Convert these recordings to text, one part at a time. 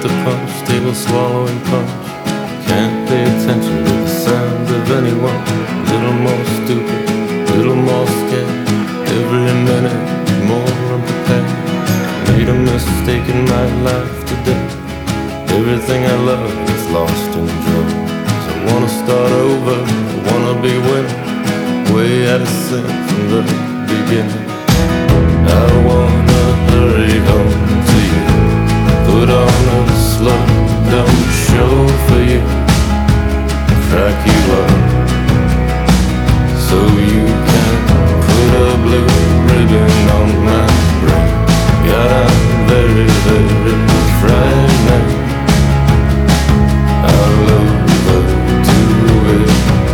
to punch, table swallowing punch. Can't pay attention to the sound of anyone. A little more stupid, a little more scared. Every minute more unprepared. Made a mistake in my life today. Everything I love gets lost in drugs. I wanna start over, I wanna be winning. Way out of sync from the beginning. I wanna hurry home to you. Put on a slow down show for you. Crack you up so you can put a blue ribbon on my brain. God, I'm very, very frightening. I'll overdo it.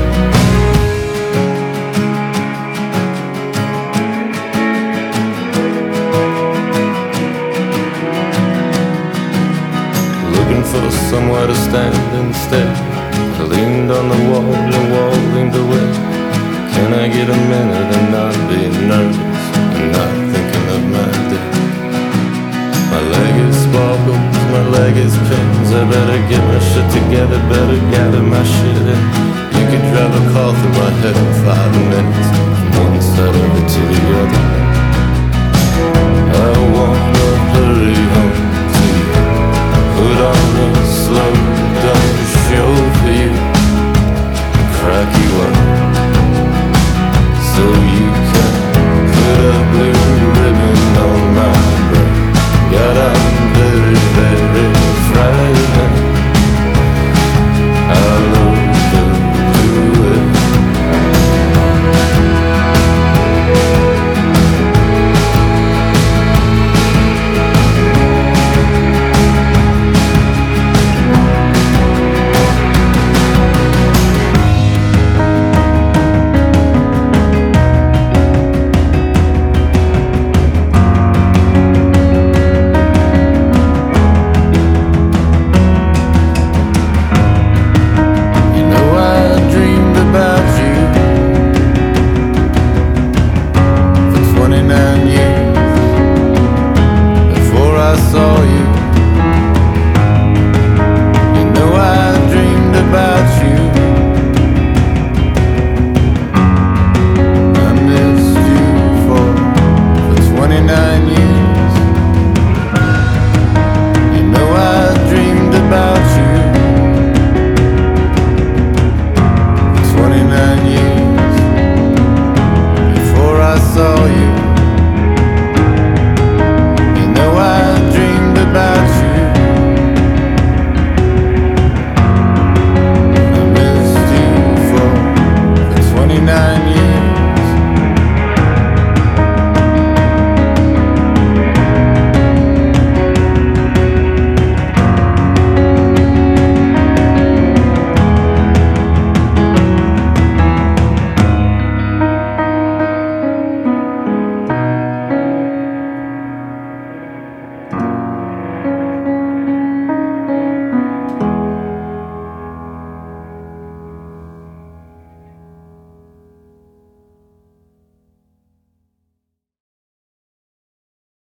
Looking for somewhere to stand instead. I leaned on the wall, the wall leaned away. Can I get a minute and not be nervous and not thinking of my day? My leg is sparkles, my leg is pins. I better get my shit together, better gather my shit in. You could drive a car through my head in 5 minutes, from one side of it to the other. I wanna hurry